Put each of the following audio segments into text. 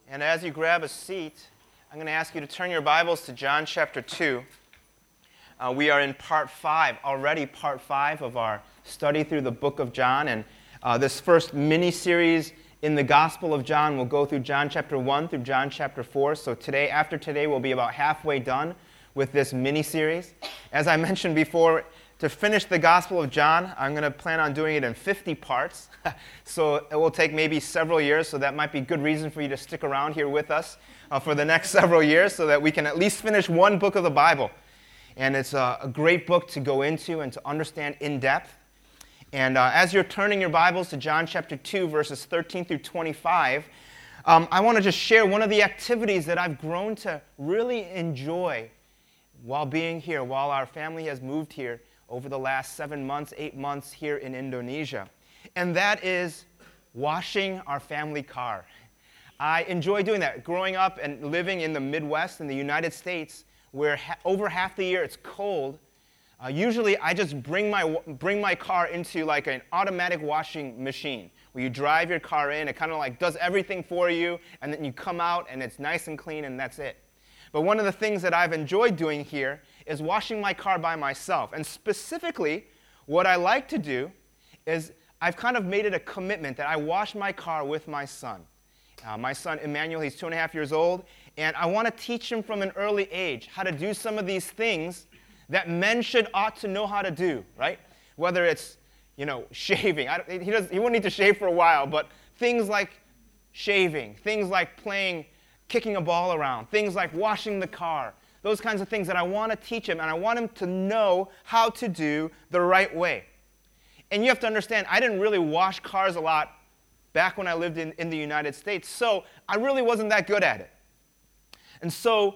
And as you grab a seat, I'm going to ask you to turn your Bibles to John chapter 2. We are in part 5, already part 5 of our study through the book of John. And this first mini-series in the Gospel of John will go through John chapter 1 through John chapter 4. So after today, we'll be about halfway done with this mini-series. As I mentioned before, to finish the Gospel of John, I'm going to plan on doing it in 50 parts. So it will take maybe several years, so that might be good reason for you to stick around here with us for the next several years so that we can at least finish one book of the Bible. And it's a great book to go into and to understand in depth. And as you're turning your Bibles to John chapter 2, verses 13 through 25, I want to just share one of the activities that I've grown to really enjoy while being here, while our family has moved here over the last 7 months, 8 months here in Indonesia. And that is washing our family car. I enjoy doing that. Growing up and living in the Midwest in the United States, where over half the year it's cold, usually I just bring my car into like an automatic washing machine, where you drive your car in, it kind of like does everything for you, and then you come out and it's nice and clean and that's it. But one of the things that I've enjoyed doing here is washing my car by myself. And specifically, what I like to do is I've kind of made it a commitment that I wash my car with my son. My son, Emmanuel, he's 2.5 years old, and I want to teach him from an early age how to do some of these things that men ought to know how to do, right? Whether it's, shaving. He won't need to shave for a while, but things like shaving, things like kicking a ball around, things like washing the car, those kinds of things that I want to teach him, and I want him to know how to do the right way. And you have to understand, I didn't really wash cars a lot back when I lived in the United States, so I really wasn't that good at it. And so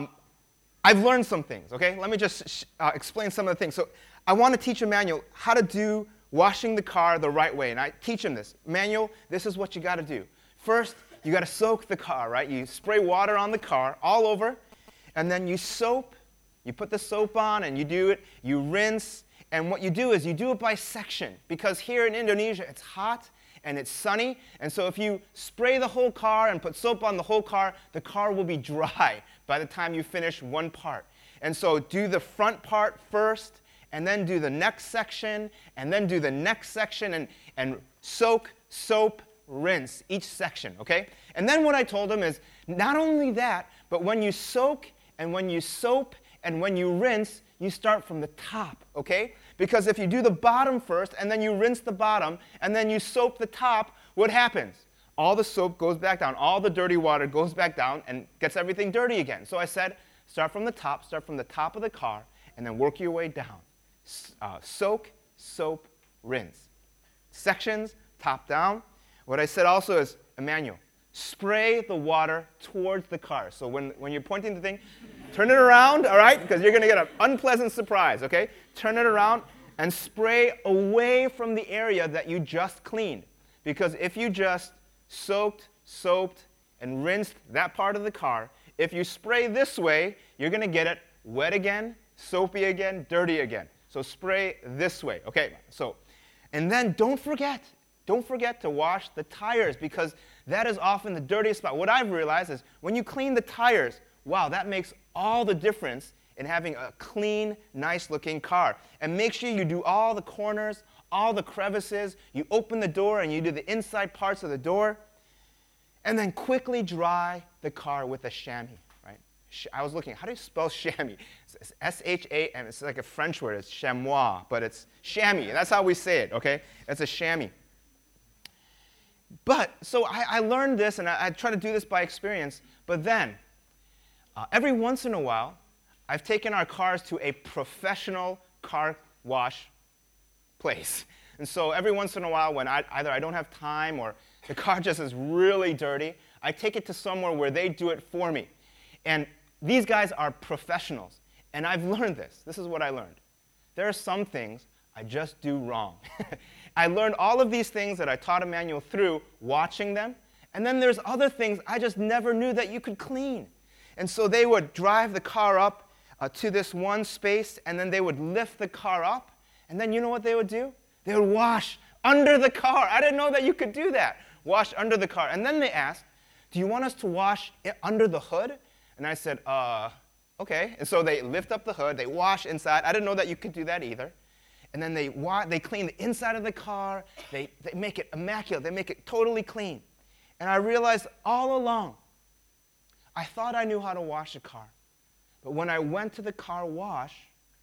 I've learned some things, okay? Let me just explain some of the things. So I want to teach Emmanuel how to do washing the car the right way, and I teach him this. Emmanuel, this is what you got to do. First, you got to soak the car, right? You spray water on the car all over, and then you put the soap on, and you do it, you rinse, and what you do is you do it by section, because here in Indonesia, it's hot, and it's sunny, and so if you spray the whole car and put soap on the whole car, the car will be dry by the time you finish one part. And so do the front part first, and then do the next section, and then do the next section, and soak, soap, rinse each section, okay? And then what I told him is, not only that, but when you soak, and when you soap, and when you rinse, you start from the top, okay? Because if you do the bottom first, and then you rinse the bottom, and then you soap the top, what happens? All the soap goes back down, all the dirty water goes back down, and gets everything dirty again. So I said, start from the top of the car, and then work your way down. Soak, soap, rinse. Sections, top down. What I said also is, Emmanuel, spray the water towards the car. So when you're pointing the thing, turn it around, all right? Because you're going to get an unpleasant surprise, okay? Turn it around and spray away from the area that you just cleaned. Because if you just soaked, soaped, and rinsed that part of the car, if you spray this way, you're going to get it wet again, soapy again, dirty again. So spray this way, okay? And then don't forget to wash the tires, because that is often the dirtiest spot. What I've realized is when you clean the tires, wow, that makes all the difference in having a clean, nice-looking car. And make sure you do all the corners, all the crevices. You open the door and you do the inside parts of the door. And then quickly dry the car with a chamois, right? I was looking, how do you spell chamois? It's S-H-A-M. It's like a French word. It's chamois, but it's chamois. That's how we say it, okay? It's a chamois. But, so I learned this, and I try to do this by experience, but then, every once in a while, I've taken our cars to a professional car wash place. And so every once in a while, when either I don't have time or the car just is really dirty, I take it to somewhere where they do it for me. And these guys are professionals, and I've learned this. This is what I learned. There are some things I just do wrong. I learned all of these things that I taught Emmanuel through watching them, and then there's other things I just never knew that you could clean. And so they would drive the car up to this one space, and then they would lift the car up, and then you know what they would do? They would wash under the car. I didn't know that you could do that. Wash under the car. And then they asked, do you want us to wash under the hood? And I said, okay. And so they lift up the hood, they wash inside. I didn't know that you could do that either. And then they clean the inside of the car. They make it immaculate. They make it totally clean. And I realized all along, I thought I knew how to wash a car. But when I went to the car wash,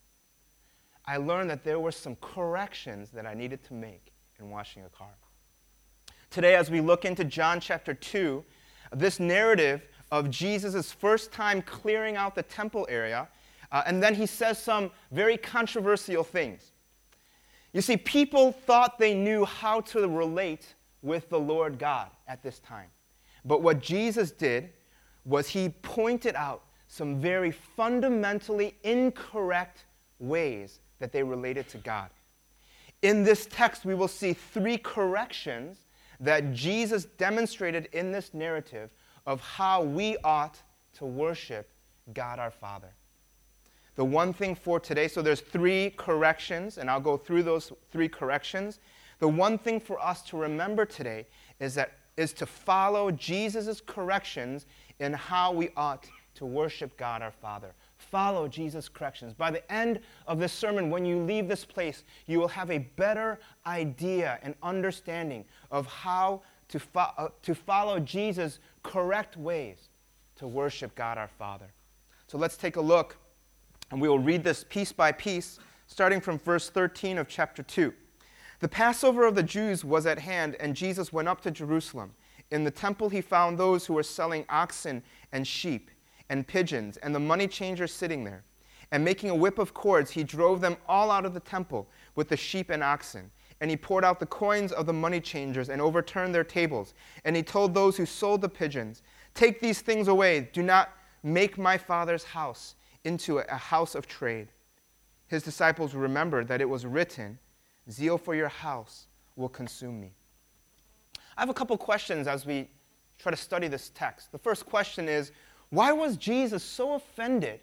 I learned that there were some corrections that I needed to make in washing a car. Today, as we look into John chapter 2, this narrative of Jesus' first time clearing out the temple area, and then he says some very controversial things. You see, people thought they knew how to relate with the Lord God at this time. But what Jesus did was he pointed out some very fundamentally incorrect ways that they related to God. In this text, we will see 3 corrections that Jesus demonstrated in this narrative of how we ought to worship God our Father. The one thing for today, so there's 3 corrections, and I'll go through those 3 corrections. The one thing for us to remember today is to follow Jesus' corrections in how we ought to worship God our Father. Follow Jesus' corrections. By the end of this sermon, when you leave this place, you will have a better idea and understanding of how to follow Jesus' correct ways to worship God our Father. So let's take a look, and we will read this piece by piece, starting from verse 13 of chapter 2. The Passover of the Jews was at hand, and Jesus went up to Jerusalem. In the temple he found those who were selling oxen and sheep and pigeons, and the money changers sitting there. And making a whip of cords, he drove them all out of the temple with the sheep and oxen. And he poured out the coins of the money changers and overturned their tables. And he told those who sold the pigeons, "Take these things away. Do not make my Father's house into a house of trade." His disciples remembered that it was written, "Zeal for your house will consume me." I have a couple questions as we try to study this text. The first question is, why was Jesus so offended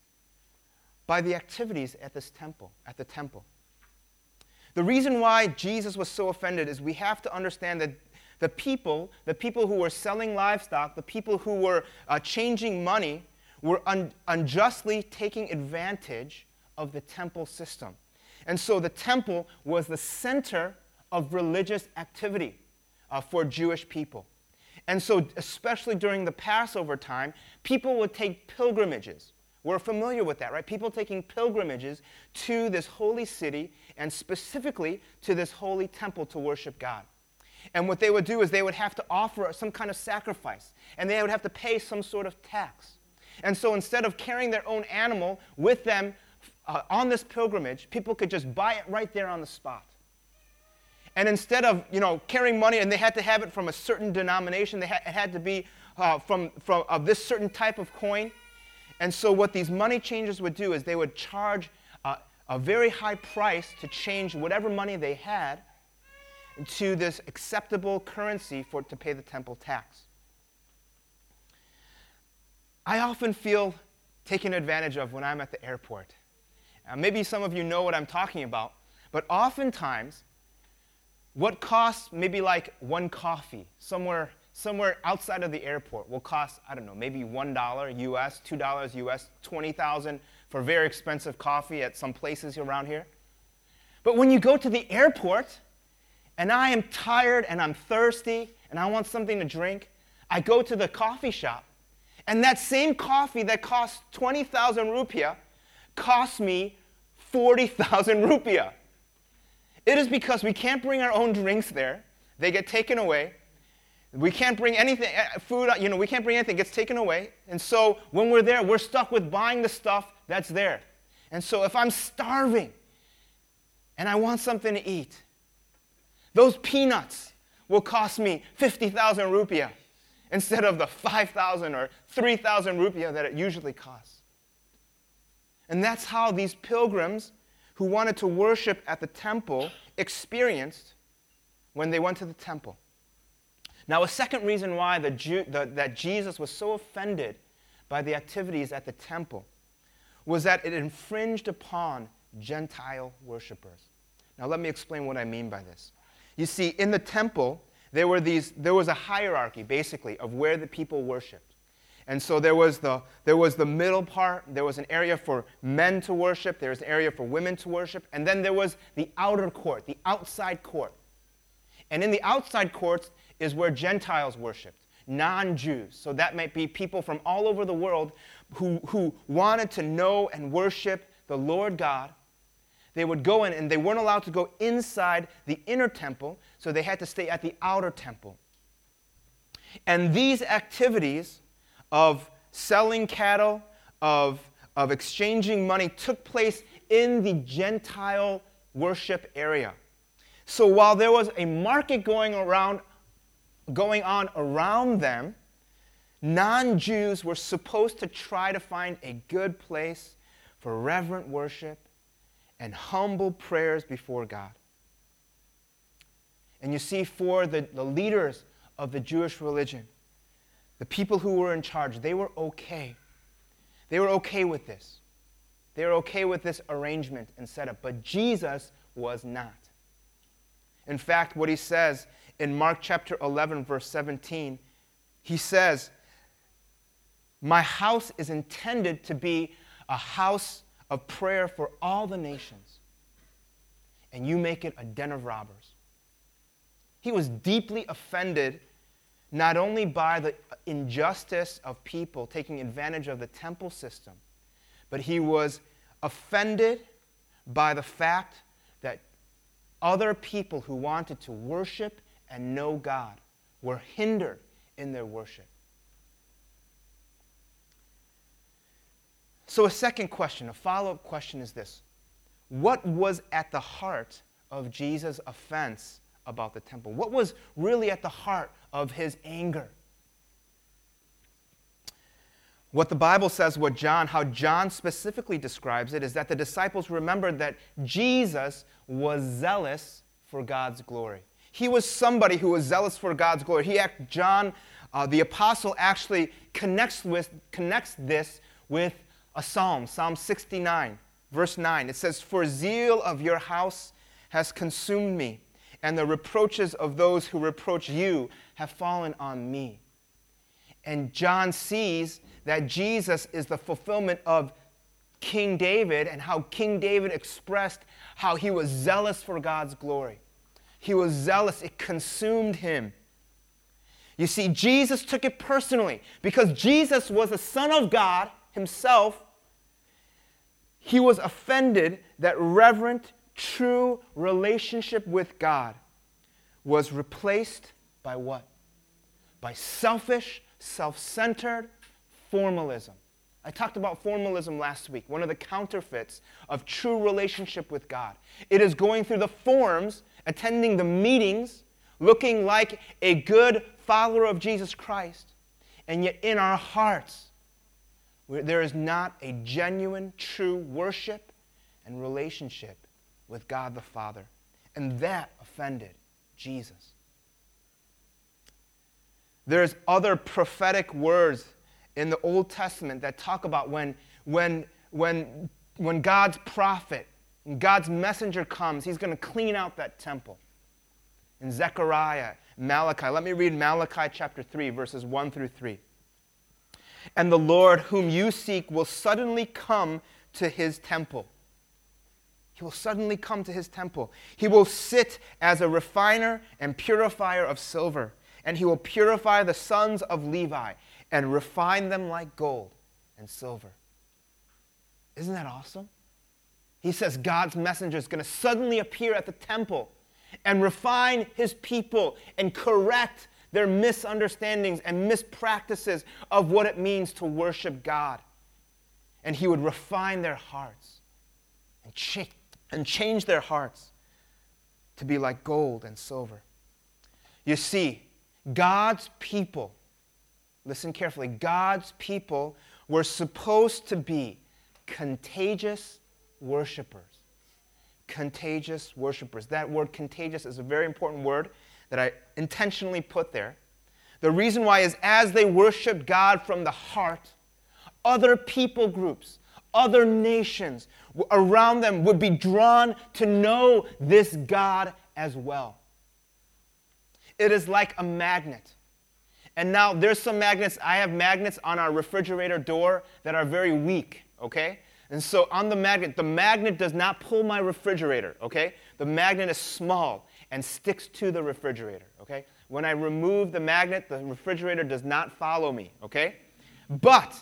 by the activities at the temple? The reason why Jesus was so offended is we have to understand that the people who were selling livestock, the people who were changing money, were unjustly taking advantage of the temple system. And so the temple was the center of religious activity for Jewish people. And so especially during the Passover time, people would take pilgrimages. We're familiar with that, right? People taking pilgrimages to this holy city and specifically to this holy temple to worship God. And what they would do is they would have to offer some kind of sacrifice, and they would have to pay some sort of tax. And so instead of carrying their own animal with them on this pilgrimage, people could just buy it right there on the spot. And instead of carrying money, and they had to have it from a certain denomination, it had to be from this certain type of coin. And so what these money changers would do is they would charge a very high price to change whatever money they had to this acceptable currency to pay the temple tax. I often feel taken advantage of when I'm at the airport. Maybe some of you know what I'm talking about, but oftentimes what costs maybe like one coffee somewhere outside of the airport will cost, I don't know, maybe $1 US, $2 US, $20,000 for very expensive coffee at some places around here. But when you go to the airport, and I am tired and I'm thirsty and I want something to drink, I go to the coffee shop, and that same coffee that costs 20,000 rupiah costs me 40,000 rupiah. It is because we can't bring our own drinks there. They get taken away. We can't bring anything, food, we can't bring anything. It gets taken away. And so when we're there, we're stuck with buying the stuff that's there. And so if I'm starving and I want something to eat, those peanuts will cost me 50,000 rupiah instead of the 5,000 or 3,000 rupiah that it usually costs. And that's how these pilgrims who wanted to worship at the temple experienced when they went to the temple. Now, a second reason why that Jesus was so offended by the activities at the temple was that it infringed upon Gentile worshipers. Now, let me explain what I mean by this. You see, in the temple, there was a hierarchy, basically, of where the people worshiped. And so there was the middle part. There was an area for men to worship. There was an area for women to worship. And then there was the outer court, the outside court. And in the outside courts is where Gentiles worshiped, non-Jews. So that might be people from all over the world who wanted to know and worship the Lord God. They would go in, and they weren't allowed to go inside the inner temple, so they had to stay at the outer temple. And these activities of selling cattle, of exchanging money, took place in the Gentile worship area. So while there was a market going on around them, non-Jews were supposed to try to find a good place for reverent worship and humble prayers before God. And you see, for the leaders of the Jewish religion, the people who were in charge, they were okay. They were okay with this. They were okay with this arrangement and setup. But Jesus was not. In fact, what he says in Mark chapter 11, verse 17, he says, "My house is intended to be a house of prayer for all the nations, and you make it a den of robbers." He was deeply offended not only by the injustice of people taking advantage of the temple system, but he was offended by the fact that other people who wanted to worship and know God were hindered in their worship. So a second question, a follow-up question is this: what was at the heart of Jesus' offense about the temple? What was really at the heart of his anger? What the Bible says, how John specifically describes it, is that the disciples remembered that Jesus was zealous for God's glory. He was somebody who was zealous for God's glory. John, the apostle, actually connects this with a psalm, Psalm 69, verse 9. It says, "For zeal of your house has consumed me, and the reproaches of those who reproach you have fallen on me." And John sees that Jesus is the fulfillment of King David, and how King David expressed how he was zealous for God's glory. He was zealous. It consumed him. You see, Jesus took it personally. Because Jesus was the Son of God himself, he was offended that reverent, true relationship with God was replaced by what? By selfish, self-centered formalism. I talked about formalism last week, one of the counterfeits of true relationship with God. It is going through the forms, attending the meetings, looking like a good follower of Jesus Christ, and yet in our hearts, there is not a genuine, true worship and relationship with God the Father. And that offended Jesus. There's other prophetic words in the Old Testament that talk about when God's prophet, God's messenger comes, he's going to clean out that temple. In Zechariah, Malachi. Let me read Malachi chapter 3, verses 1 through 3. "And the Lord whom you seek will suddenly come to his temple." He will suddenly come to his temple. "He will sit as a refiner and purifier of silver, and he will purify the sons of Levi and refine them like gold and silver." Isn't that awesome? He says God's messenger is going to suddenly appear at the temple and refine his people and correct their misunderstandings and mispractices of what it means to worship God. And he would refine their hearts and change their hearts to be like gold and silver. You see, God's people, listen carefully, God's people were supposed to be contagious worshipers. Contagious worshipers. That word contagious is a very important word that I intentionally put there. The reason why is as they worshiped God from the heart, other people groups, other nations around them would be drawn to know this God as well. It is like a magnet. And now there's some magnets. I have magnets on our refrigerator door that are very weak, okay? And so on the magnet does not pull my refrigerator, okay? The magnet is small and sticks to the refrigerator, okay? When I remove the magnet, the refrigerator does not follow me, okay? But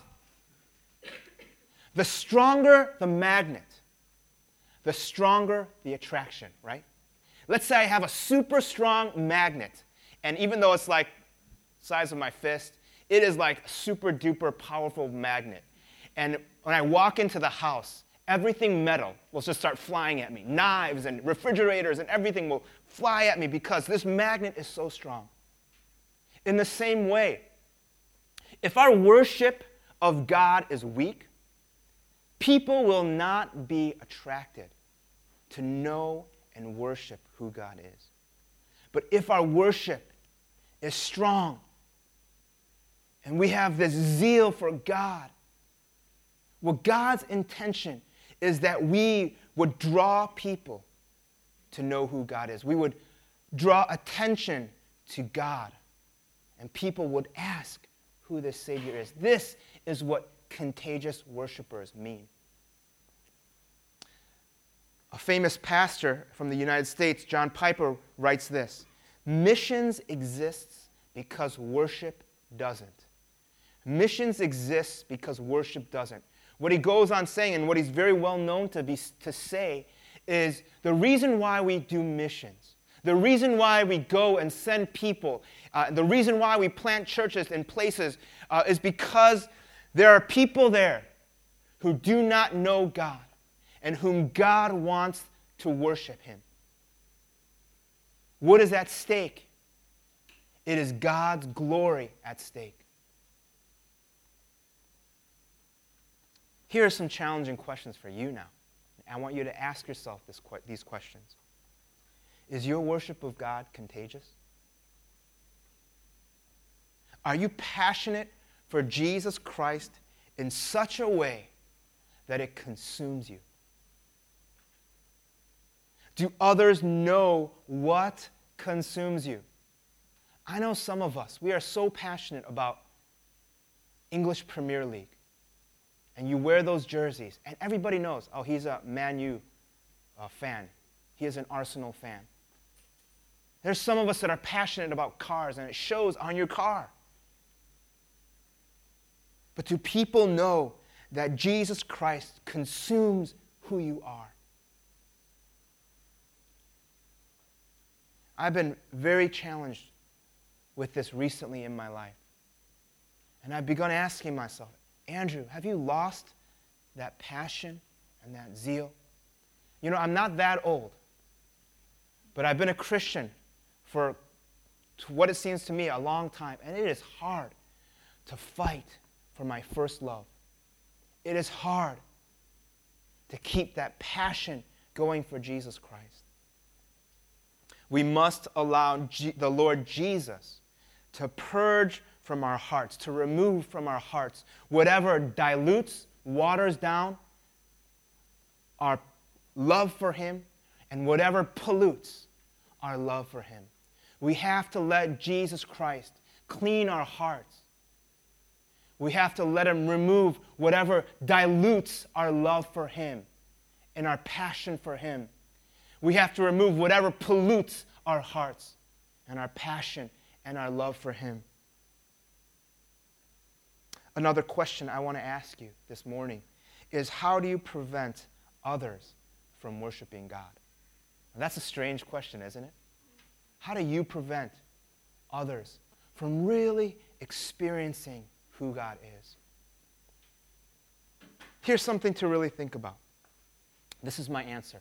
the stronger the magnet, the stronger the attraction, right? Let's say I have a super strong magnet, and even though it's like the size of my fist, it is like a super duper powerful magnet. And when I walk into the house, everything metal will just start flying at me. Knives and refrigerators and everything will fly at me because this magnet is so strong. In the same way, if our worship of God is weak, people will not be attracted to know and worship who God is. But if our worship is strong and we have this zeal for God, well, God's intention is that we would draw people to know who God is. We would draw attention to God, and people would ask who this Savior is. This is what contagious worshipers mean. A famous pastor from the United States, John Piper, writes this: missions exists because worship doesn't. Missions exists because worship doesn't. What he goes on saying, and what he's very well known to say, is the reason why we do missions, the reason why we go and send people, the reason why we plant churches in places is because there are people there who do not know God and whom God wants to worship him. What is at stake? It is God's glory at stake. Here are some challenging questions for you now. I want you to ask yourself these questions. Is your worship of God contagious? Are you passionate for Jesus Christ in such a way that it consumes you? Do others know what consumes you? I know some of us, we are so passionate about English Premier League. And you wear those jerseys, and everybody knows, oh, he's a Man U fan. He is an Arsenal fan. There's some of us that are passionate about cars, and it shows on your car. But do people know that Jesus Christ consumes who you are? I've been very challenged with this recently in my life. And I've begun asking myself, Andrew, have you lost that passion and that zeal? You know, I'm not that old, but I've been a Christian for what it seems to me a long time, and it is hard to fight for my first love. It is hard to keep that passion going for Jesus Christ. We must allow the Lord Jesus to purge from our hearts, to remove from our hearts whatever dilutes, waters down our love for him, and whatever pollutes our love for him. We have to let Jesus Christ clean our hearts. We have to let him remove whatever dilutes our love for him and our passion for him. We have to remove whatever pollutes our hearts and our passion and our love for him. Another question I want to ask you this morning is, how do you prevent others from worshiping God? And that's a strange question, isn't it? How do you prevent others from really experiencing who God is? Here's something to really think about. This is my answer.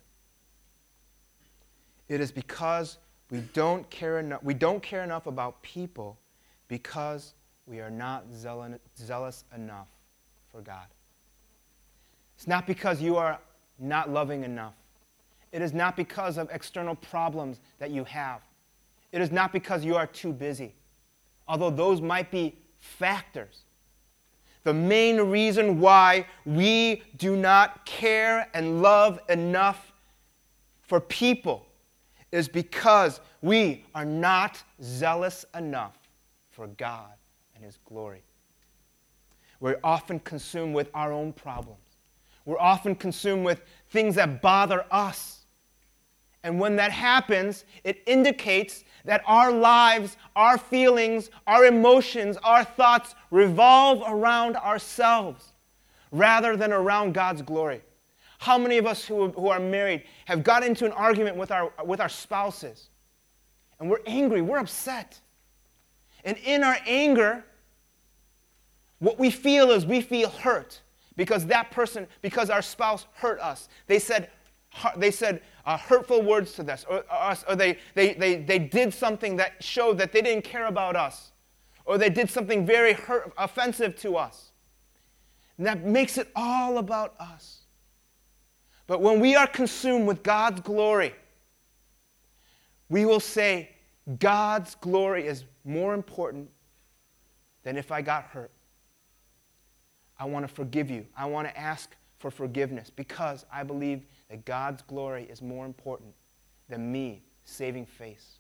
It is because we don't care enough about people because we are not zealous enough for God. It's not because you are not loving enough. It is not because of external problems that you have. It is not because you are too busy, although those might be factors. The main reason why we do not care and love enough for people is because we are not zealous enough for God and His glory. We're often consumed with our own problems. We're often consumed with things that bother us. And when that happens, it indicates that our lives, our feelings, our emotions, our thoughts revolve around ourselves rather than around God's glory. How many of us who are married have got into an argument with our spouses? And we're angry, we're upset. And in our anger, what we feel is we feel hurt because because our spouse hurt us. They said hurtful words to us, or they did something that showed that they didn't care about us, or they did something very offensive to us. And that makes it all about us. But when we are consumed with God's glory, we will say, God's glory is more important than if I got hurt. I want to forgive you. I want to ask for forgiveness because I believe that God's glory is more important than me saving face.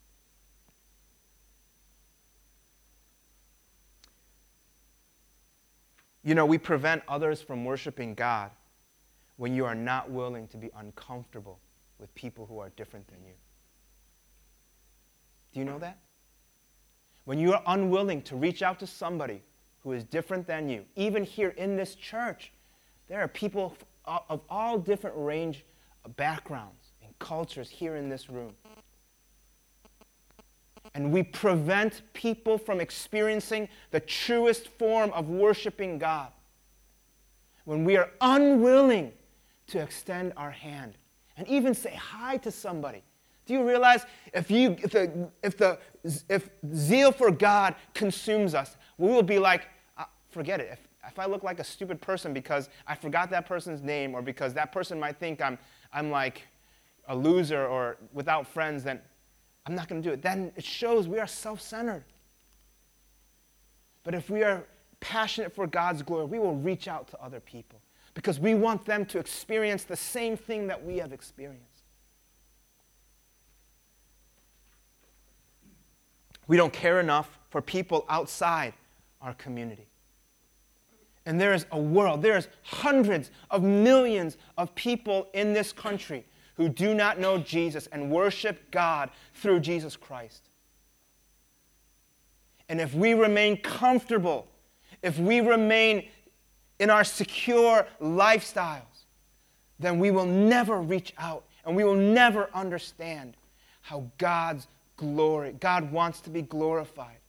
You know, we prevent others from worshiping God when you are not willing to be uncomfortable with people who are different than you. Do you know that? When you are unwilling to reach out to somebody who is different than you, even here in this church, there are people of all different range of backgrounds and cultures here in this room. And we prevent people from experiencing the truest form of worshiping God when we are unwilling to extend our hand and even say hi to somebody. Do you realize if zeal for God consumes us, we will be like, forget it. If I look like a stupid person because I forgot that person's name, or because that person might think I'm like a loser or without friends, then I'm not going to do it. Then it shows we are self-centered. But if we are passionate for God's glory, we will reach out to other people because we want them to experience the same thing that we have experienced. We don't care enough for people outside our community. And there is a world, there's hundreds of millions of people in this country who do not know Jesus and worship God through Jesus Christ. And if we remain comfortable, if we remain in our secure lifestyles, then we will never reach out and we will never understand how God wants to be glorified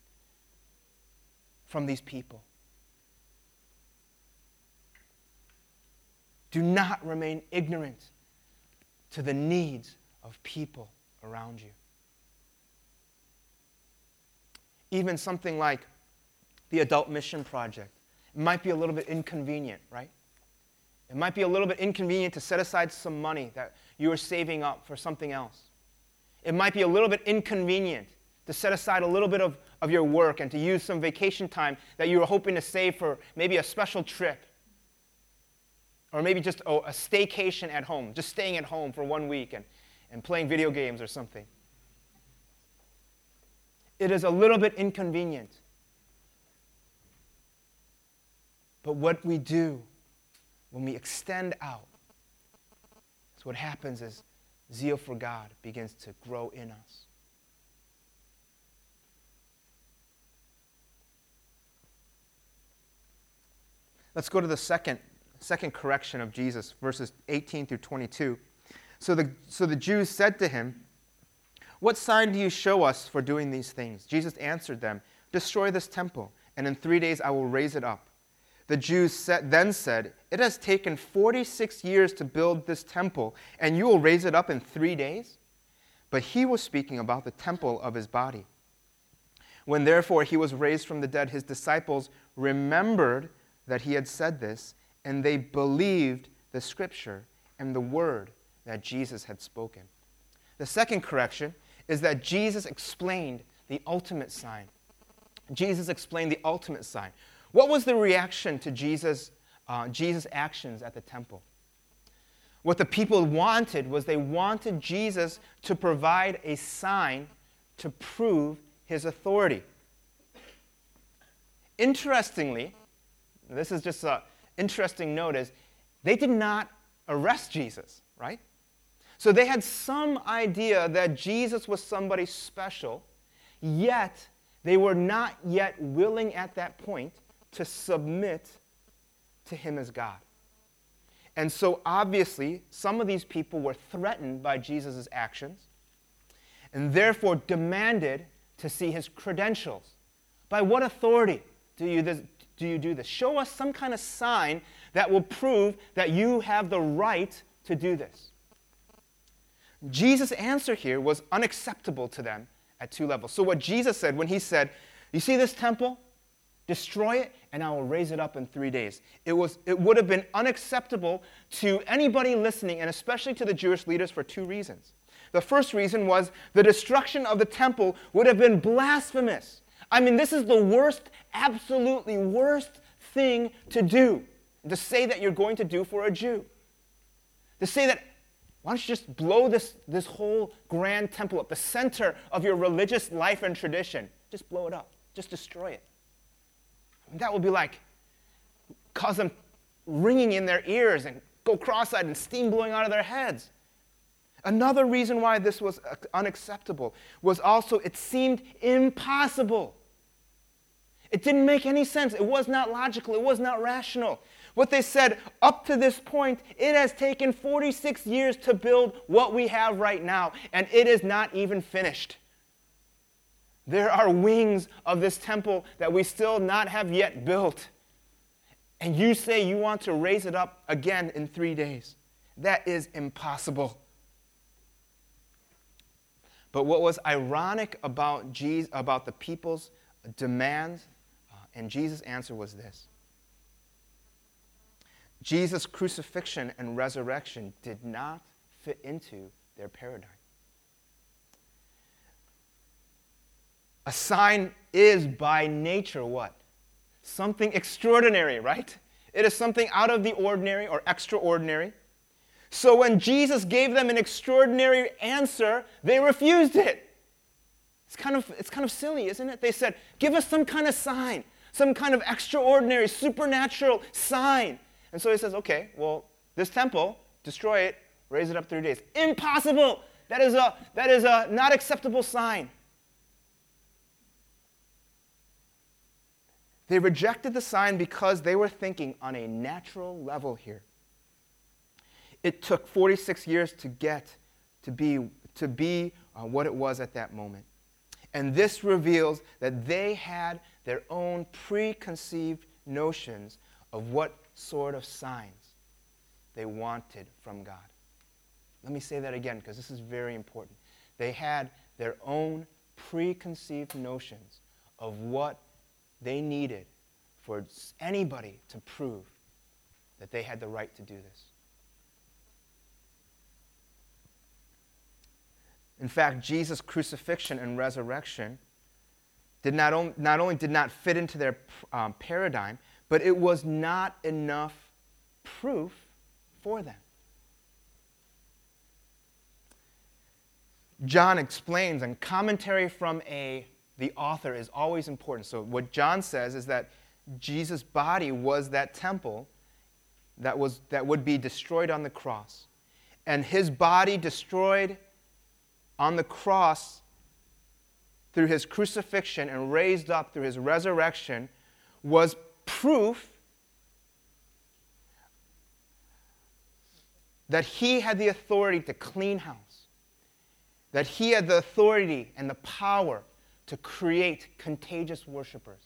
from these people. Do not remain ignorant to the needs of people around you. Even something like the Adult Mission Project. It might be a little bit inconvenient, right? It might be a little bit inconvenient to set aside some money that you are saving up for something else. It might be a little bit inconvenient to set aside a little bit of your work and to use some vacation time that you were hoping to save for maybe a special trip. Or maybe just a staycation at home, just staying at home for 1 week and playing video games or something. It is a little bit inconvenient. But what we do when we extend out, so what happens is zeal for God begins to grow in us. Let's go to the second correction of Jesus, verses 18 through 22. So the Jews said to him, "What sign do you show us for doing these things?" Jesus answered them, "Destroy this temple, and in 3 days I will raise it up." The Jews then said, "It has taken 46 years to build this temple, and you will raise it up in 3 days?" But he was speaking about the temple of his body. When therefore he was raised from the dead, his disciples remembered that he had said this, and they believed the scripture and the word that Jesus had spoken. The second correction is that Jesus explained the ultimate sign. Jesus explained the ultimate sign. What was the reaction to Jesus' actions at the temple? What the people wanted was they wanted Jesus to provide a sign to prove his authority. Interestingly, this is just an interesting note, is they did not arrest Jesus, right? So they had some idea that Jesus was somebody special, yet they were not yet willing at that point to submit to him as God. And so obviously, some of these people were threatened by Jesus' actions and therefore demanded to see his credentials. By what authority do you do this? Show us some kind of sign that will prove that you have the right to do this. Jesus' answer here was unacceptable to them at two levels. So what Jesus said when he said, you see this temple? Destroy it, and I will raise it up in 3 days. It would have been unacceptable to anybody listening, and especially to the Jewish leaders, for two reasons. The first reason was the destruction of the temple would have been blasphemous. I mean, this is the worst, absolutely worst thing to do, to say that you're going to do for a Jew. To say that, why don't you just blow this whole grand temple up, the center of your religious life and tradition. Just blow it up. Just destroy it. That would be like, cause them ringing in their ears and go cross-eyed and steam blowing out of their heads. Another reason why this was unacceptable was also it seemed impossible. It didn't make any sense. It was not logical. It was not rational. What they said, up to this point, it has taken 46 years to build what we have right now, and it is not even finished. There are wings of this temple that we still not have yet built. And you say you want to raise it up again in 3 days. That is impossible. But what was ironic about the people's demands and Jesus' answer was this. Jesus' crucifixion and resurrection did not fit into their paradigm. A sign is by nature what? Something extraordinary, right? It is something out of the ordinary or extraordinary. So when Jesus gave them an extraordinary answer, they refused it. It's kind of silly, isn't it? They said, give us some kind of sign, some kind of extraordinary, supernatural sign. And so he says, okay, well, this temple, destroy it, raise it up 3 days. Impossible! That is a not acceptable sign. They rejected the sign because they were thinking on a natural level here. It took 46 years to get to be what it was at that moment. And this reveals that they had their own preconceived notions of what sort of signs they wanted from God. Let me say that again because this is very important. They had their own preconceived notions of what they needed for anybody to prove that they had the right to do this. In fact, Jesus' crucifixion and resurrection not only did not fit into their paradigm, but it was not enough proof for them. John explains, and commentary from the author is always important. So what John says is that Jesus' body was that temple that would be destroyed on the cross. And his body destroyed on the cross through his crucifixion and raised up through his resurrection was proof that he had the authority to clean house, that he had the authority and the power to create contagious worshipers.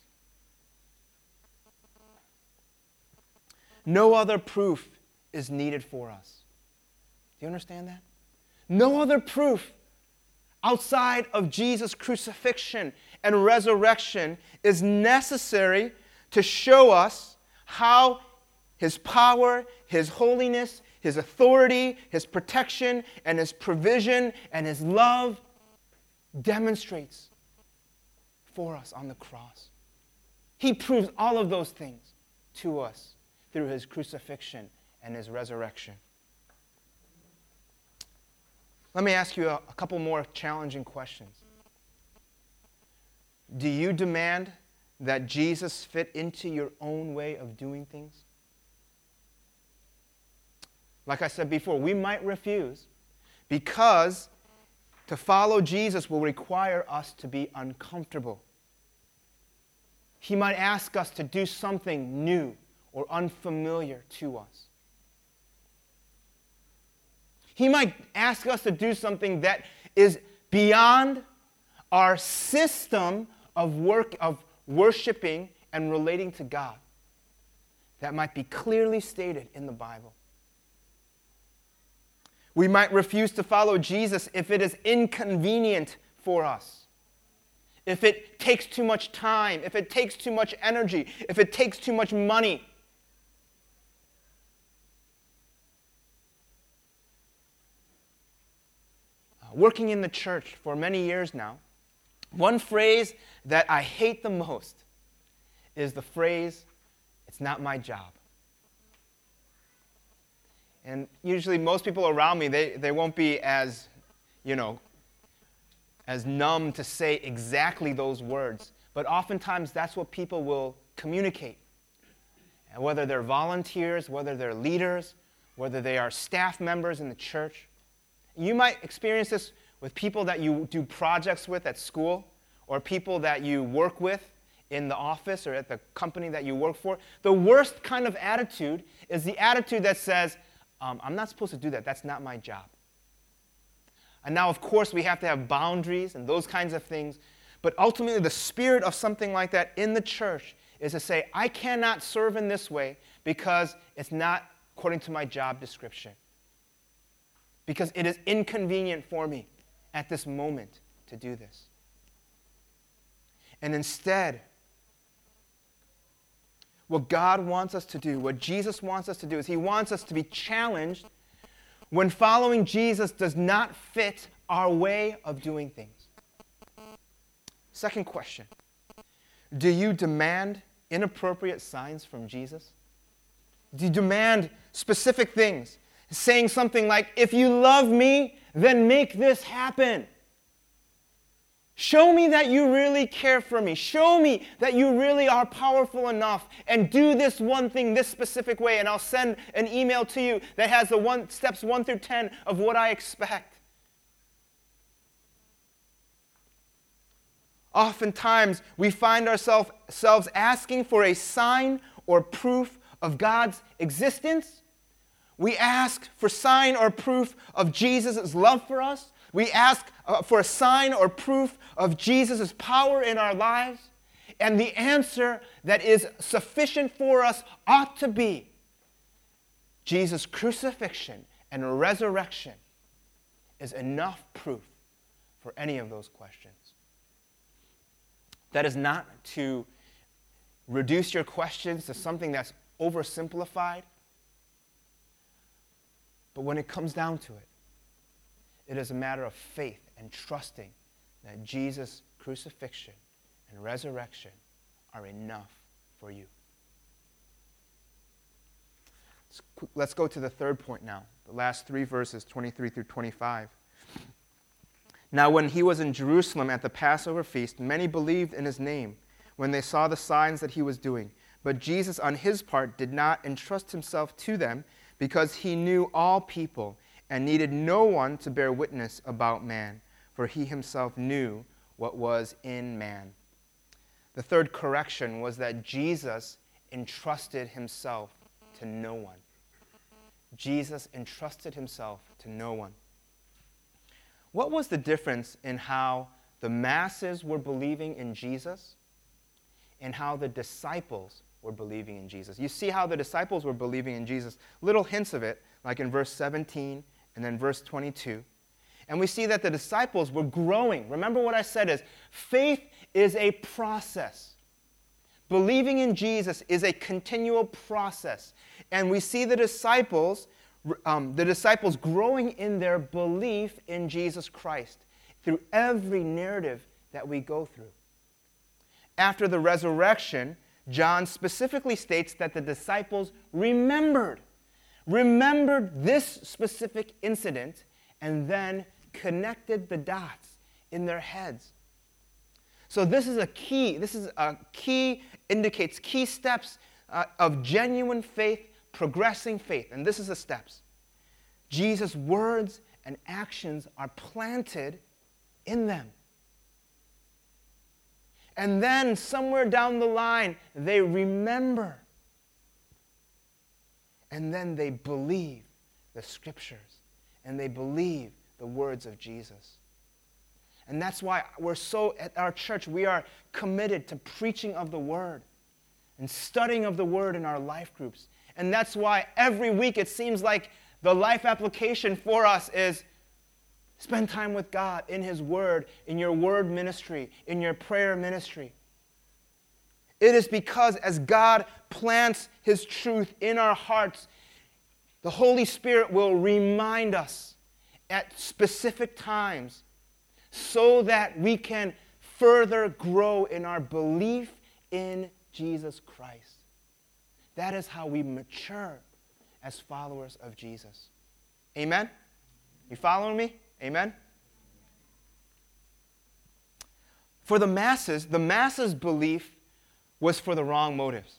No other proof is needed for us. Do you understand that? No other proof outside of Jesus' crucifixion and resurrection is necessary to show us how his power, his holiness, his authority, his protection, and his provision, and his love demonstrates for us on the cross. He proves all of those things to us through his crucifixion and his resurrection. Let me ask you a couple more challenging questions. Do you demand that Jesus fit into your own way of doing things? Like I said before, we might refuse because to follow Jesus will require us to be uncomfortable. He might ask us to do something new or unfamiliar to us. He might ask us to do something that is beyond our system of worshiping and relating to God. That might be clearly stated in the Bible. We might refuse to follow Jesus if it is inconvenient for us. If it takes too much time, if it takes too much energy, if it takes too much money. Working in the church for many years now, one phrase that I hate the most is the phrase, "It's not my job." And usually most people around me, they won't be as numb to say exactly those words. But oftentimes that's what people will communicate. And whether they're volunteers, whether they're leaders, whether they are staff members in the church. You might experience this with people that you do projects with at school, or people that you work with in the office or at the company that you work for. The worst kind of attitude is the attitude that says, I'm not supposed to do that. That's not my job. And now, of course, we have to have boundaries and those kinds of things. But ultimately, the spirit of something like that in the church is to say, I cannot serve in this way because it's not according to my job description. Because it is inconvenient for me at this moment to do this. And instead, what God wants us to do, what Jesus wants us to do, is He wants us to be challenged when following Jesus does not fit our way of doing things. Second question, do you demand inappropriate signs from Jesus? Do you demand specific things? Saying something like, if you love me, then make this happen. Show me that you really care for me. Show me that you really are powerful enough, and do this one thing this specific way, and I'll send an email to you that has the steps 1 through 10 of what I expect. Oftentimes, we find ourselves asking for a sign or proof of God's existence. We ask for sign or proof of Jesus' love for us. We ask for a sign or proof of Jesus' power in our lives. And the answer that is sufficient for us ought to be Jesus' crucifixion and resurrection is enough proof for any of those questions. That is not to reduce your questions to something that's oversimplified. But when it comes down to it, it is a matter of faith and trusting that Jesus' crucifixion and resurrection are enough for you. Let's go to the third point now, the last 3 verses, 23 through 25. Now when he was in Jerusalem at the Passover feast, many believed in his name when they saw the signs that he was doing. But Jesus on his part did not entrust himself to them because he knew all people and needed no one to bear witness about man, for he himself knew what was in man. The third correction was that Jesus entrusted himself to no one. Jesus entrusted himself to no one. What was the difference in how the masses were believing in Jesus and how the disciples were believing in Jesus? You see how the disciples were believing in Jesus. Little hints of it, like in verse 17 and then verse 22. And we see that the disciples were growing. Remember what I said is, faith is a process. Believing in Jesus is a continual process. And we see the disciples growing in their belief in Jesus Christ through every narrative that we go through. After the resurrection, John specifically states that the disciples remembered this specific incident and then connected the dots in their heads. So this is a key. Indicates key steps of genuine faith, progressing faith. And this is the steps. Jesus' words and actions are planted in them. And then somewhere down the line, they remember. And then they believe the Scriptures. And they believe the words of Jesus. And that's why at our church, we are committed to preaching of the Word and studying of the Word in our life groups. And that's why every week it seems like the life application for us is spend time with God in His Word, in your Word ministry, in your prayer ministry. It is because as God plants His truth in our hearts, the Holy Spirit will remind us at specific times so that we can further grow in our belief in Jesus Christ. That is how we mature as followers of Jesus. Amen? You following me? Amen? For the masses belief was for the wrong motives.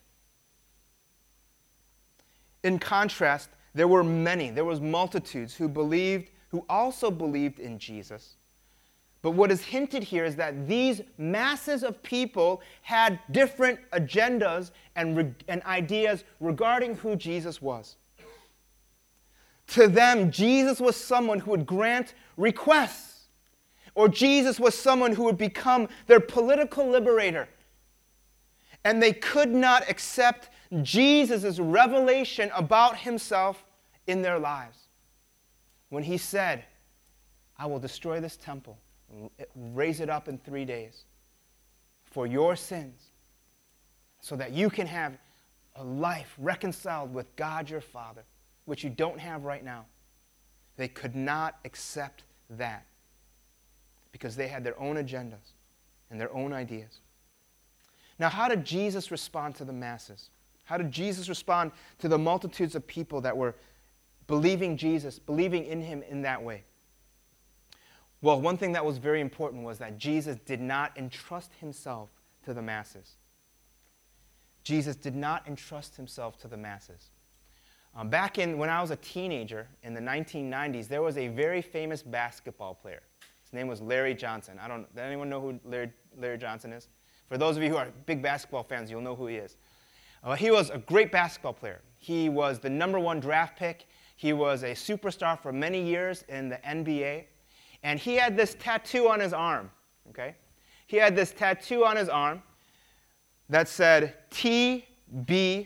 In contrast, there were multitudes who also believed in Jesus. But what is hinted here is that these masses of people had different agendas and ideas regarding who Jesus was. To them, Jesus was someone who would grant requests, or Jesus was someone who would become their political liberator. And they could not accept Jesus' revelation about Himself in their lives. When He said, I will destroy this temple, raise it up in 3 days for your sins, so that you can have a life reconciled with God your Father, which you don't have right now. They could not accept that because they had their own agendas and their own ideas. Now, how did Jesus respond to the masses? How did Jesus respond to the multitudes of people that were believing Jesus, believing in Him in that way? Well, one thing that was very important was that Jesus did not entrust Himself to the masses. Jesus did not entrust Himself to the masses. Back when I was a teenager in the 1990s, there was a very famous basketball player. His name was Larry Johnson. Does anyone know who Larry Johnson is? For those of you who are big basketball fans, you'll know who he is. He was a great basketball player. He was the #1 draft pick. He was a superstar for many years in the NBA. And he had this tattoo on his arm, okay? He had this tattoo on his arm that said DBTH.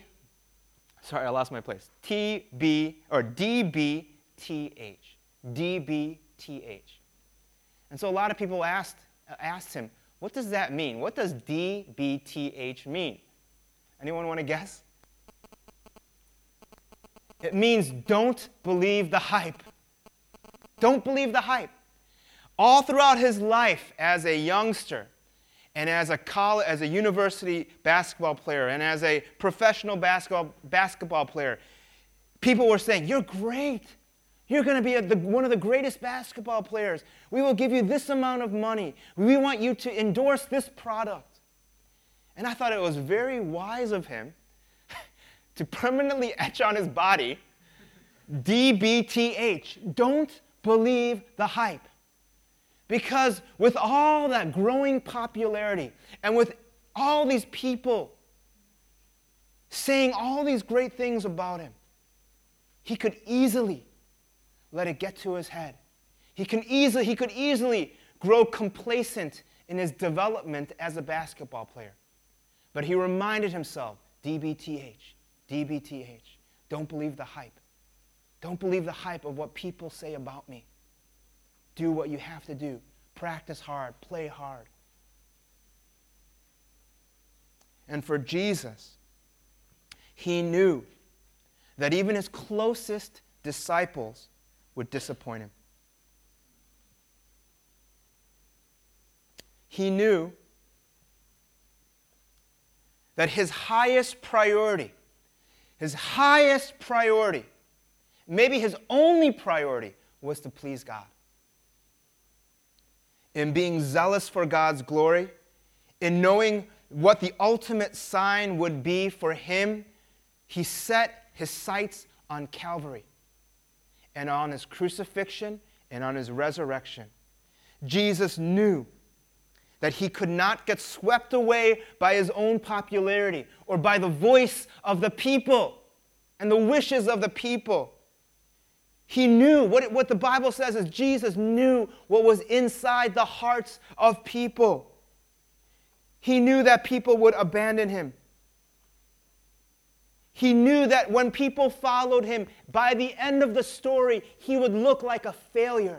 DBTH. And so a lot of people asked him, what does that mean? What does DBTH mean? Anyone want to guess? It means don't believe the hype. Don't believe the hype. All throughout his life as a youngster and as a university basketball player and as a professional basketball player, people were saying, you're great. You're going to be one of the greatest basketball players. We will give you this amount of money. We want you to endorse this product. And I thought it was very wise of him to permanently etch on his body, DBTH, don't believe the hype. Because with all that growing popularity and with all these people saying all these great things about him, he could easily let it get to his head. He could easily grow complacent in his development as a basketball player. But he reminded himself, DBTH, DBTH, don't believe the hype. Don't believe the hype of what people say about me. Do what you have to do. Practice hard. Play hard. And for Jesus, he knew that even his closest disciples would disappoint him. He knew that his highest priority, maybe his only priority, was to please God. in being zealous for God's glory, in knowing what the ultimate sign would be for him, he set his sights on Calvary and on his crucifixion and on his resurrection. Jesus knew that he could not get swept away by his own popularity or by the voice of the people and the wishes of the people. He knew, what the Bible says is Jesus knew what was inside the hearts of people. He knew that people would abandon him. He knew that when people followed him, by the end of the story, he would look like a failure.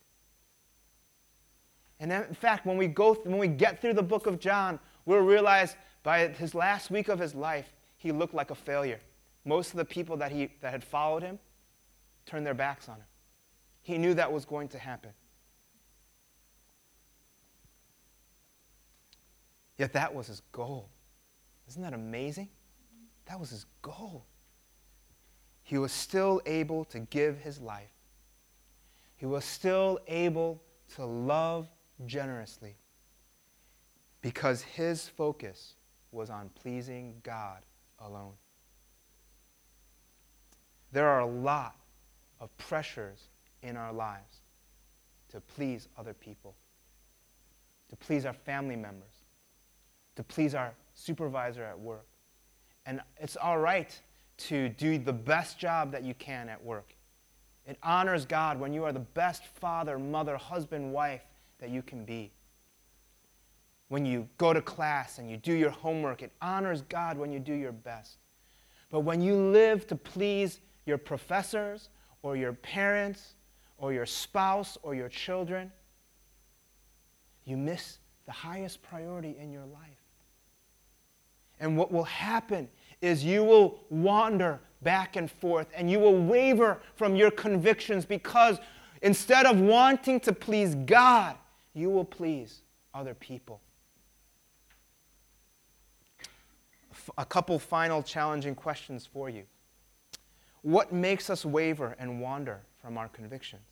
And in fact, when we get through the book of John, we'll realize by his last week of his life, he looked like a failure. Most of the people that had followed him turned their backs on him. He knew that was going to happen. Yet that was his goal. Isn't that amazing? That was his goal. He was still able to give his life. He was still able to love generously because his focus was on pleasing God alone. There are a lot of pressures in our lives to please other people, to please our family members, to please our supervisor at work. And it's all right to do the best job that you can at work. It honors God when you are the best father, mother, husband, wife that you can be. When you go to class and you do your homework, it honors God when you do your best. But when you live to please your professors or your parents or your spouse or your children, you miss the highest priority in your life. And what will happen is you will wander back and forth and you will waver from your convictions because instead of wanting to please God, you will please other people. A couple final challenging questions for you. What makes us waver and wander from our convictions?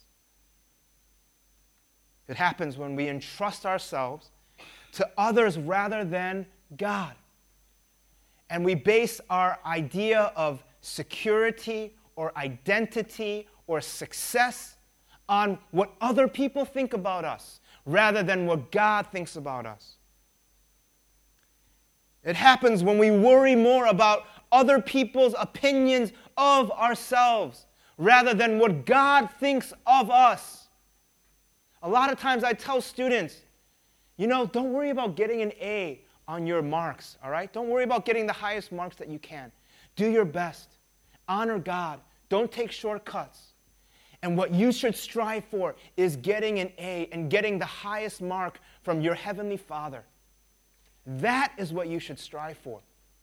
It happens when we entrust ourselves to others rather than God. And we base our idea of security or identity or success on what other people think about us rather than what God thinks about us. It happens when we worry more about other people's opinions of ourselves rather than what God thinks of us. A lot of times I tell students, don't worry about getting an A on your marks, all right? Don't worry about getting the highest marks that you can. Do your best. Honor God. Don't take shortcuts. And what you should strive for is getting an A and getting the highest mark from your Heavenly Father. That is what you should strive for.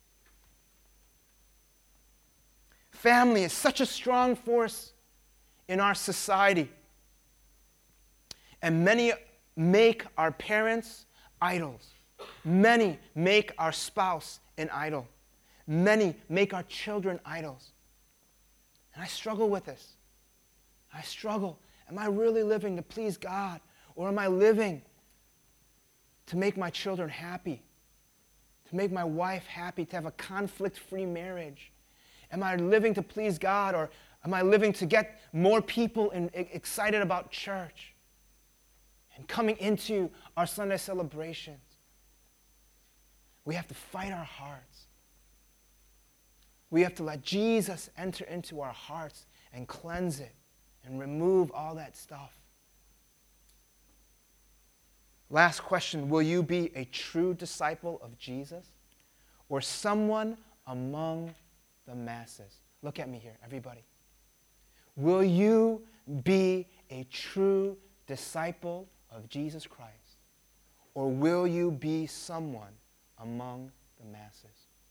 Family is such a strong force in our society. And many make our parents idols. Many make our spouse an idol. Many make our children idols. And I struggle with this. I struggle. Am I really living to please God? Or am I living to make my children happy? To make my wife happy? To have a conflict-free marriage? Am I living to please God? Or am I living to get more people excited about church and coming into our Sunday celebrations? We have to fight our hearts. We have to let Jesus enter into our hearts and cleanse it and remove all that stuff. Last question, will you be a true disciple of Jesus or someone among the masses? Look at me here, everybody. Will you be a true disciple of Jesus Christ or will you be someone among the masses?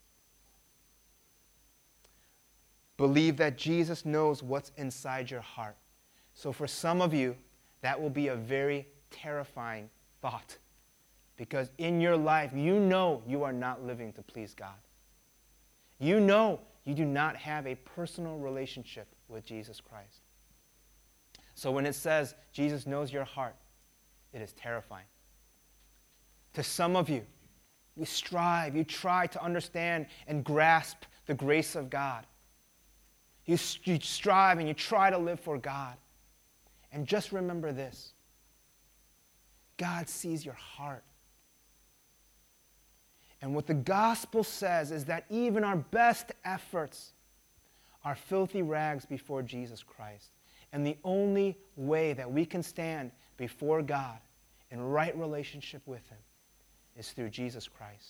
Believe that Jesus knows what's inside your heart. So for some of you, that will be a very terrifying thought. Because in your life, you know you are not living to please God. You know you do not have a personal relationship with Jesus Christ. So when it says Jesus knows your heart, it is terrifying. To some of you, you try to understand and grasp the grace of God. You strive and you try to live for God. And just remember this: God sees your heart. And what the gospel says is that even our best efforts are filthy rags before Jesus Christ. And the only way that we can stand before God in right relationship with Him is through Jesus Christ.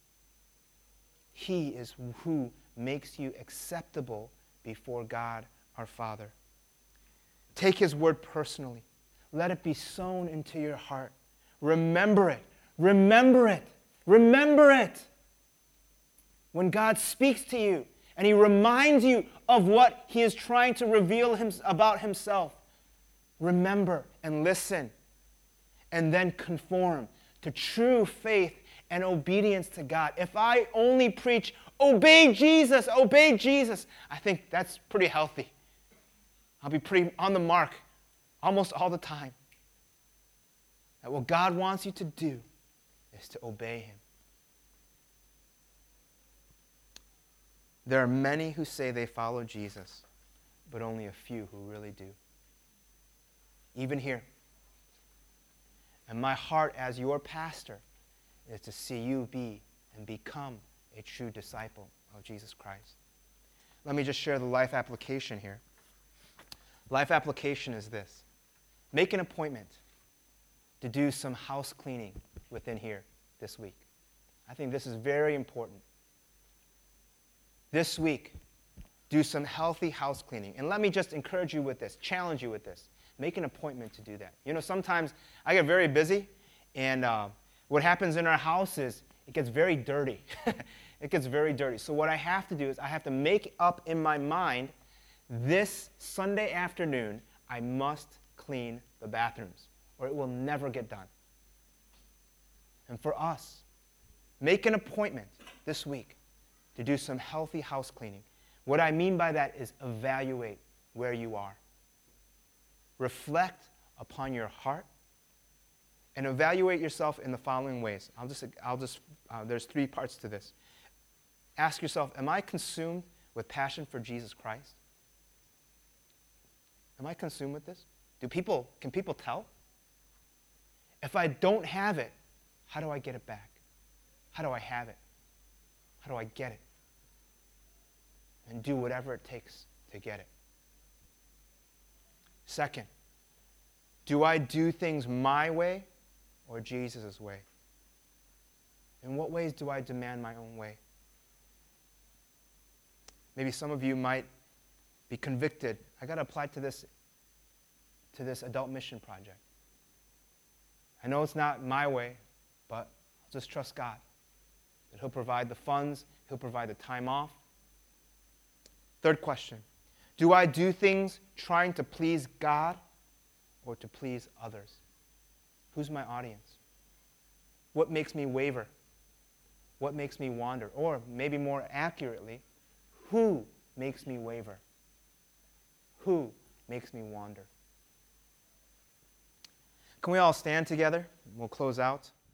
He is who makes you acceptable before God our Father. Take His word personally. Let it be sown into your heart. Remember it. Remember it. Remember it. When God speaks to you and He reminds you of what He is trying to reveal about Himself, remember and listen, and then conform to true faith and obedience to God. If I only preach, obey Jesus, I think that's pretty healthy. I'll be pretty on the mark almost all the time. That what God wants you to do is to obey Him. There are many who say they follow Jesus, but only a few who really do. Even here. And my heart as your pastor is to see you be and become a true disciple of Jesus Christ. Let me just share the life application here. Life application is this: make an appointment to do some house cleaning within here this week. I think this is very important. This week, do some healthy house cleaning. And let me just encourage you with this, challenge you with this. Make an appointment to do that. You know, sometimes I get very busy, and what happens in our house is it gets very dirty. It gets very dirty. So what I have to do is I have to make up in my mind, this Sunday afternoon, I must clean the bathrooms, or it will never get done. And for us, make an appointment this week to do some healthy house cleaning. What I mean by that is evaluate where you are. Reflect upon your heart and evaluate yourself in the following ways. There's 3 parts to this. Ask yourself, am I consumed with passion for Jesus Christ? Am I consumed with this? Can people tell? If I don't have it, how do I get it back? How do I have it? How do I get it? And do whatever it takes to get it. Second, do I do things my way or Jesus' way? In what ways do I demand my own way? Maybe some of you might be convicted. I got to apply to this adult mission project. I know it's not my way, but I'll just trust God that He'll provide the funds, He'll provide the time off. Third question, do I do things trying to please God or to please others? Who's my audience? What makes me waver? What makes me wander? Or maybe more accurately, who makes me waver? Who makes me wander? Can we all stand together? We'll close out.